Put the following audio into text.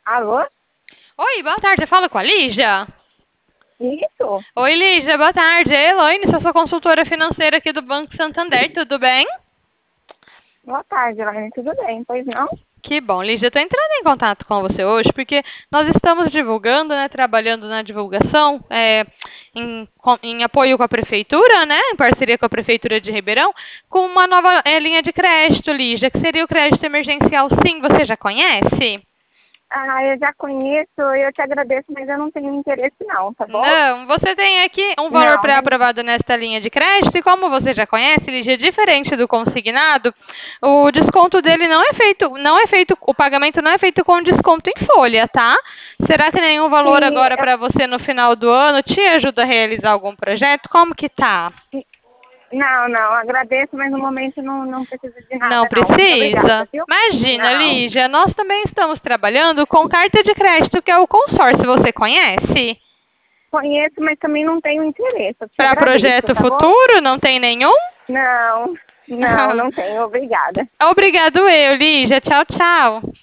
Alô? Oi, boa tarde. Eu falo com a Lígia? Isso? Oi, Lígia, boa tarde. É Elaine, sou sua consultora financeira aqui do Banco Santander, tudo bem? Boa tarde, Elaine. Tudo bem? Pois não? Que bom, Lígia. Eu estou entrando em contato com você hoje porque nós estamos divulgando, né, trabalhando na divulgação, em apoio com a Prefeitura, né, em parceria com a Prefeitura de Ribeirão, com uma nova linha de crédito, Lígia, que seria o crédito emergencial. Sim, você já conhece? Ah, eu já conheço, eu te agradeço, mas eu não tenho interesse não, tá bom? Não, você tem aqui um valor Não, nem... pré-aprovado nesta linha de crédito e como você já conhece, ele já é diferente do consignado, o desconto dele não é feito, o pagamento não é feito com desconto em folha, tá? Será que nenhum valor Sim, agora para você no final do ano te ajuda a realizar algum projeto? Como que tá? não, agradeço, mas no momento não preciso de Não nada não. Muito obrigada, precisa? viu? Imagina, Não. Lígia, nós também estamos trabalhando com carta de crédito, que é o consórcio, você conhece? Conheço, mas também não tenho interesse. Eu te Para agradeço, projeto tá bom? futuro, não tem nenhum? Não, não tenho. Obrigada. Obrigado eu, Lígia. Tchau, tchau.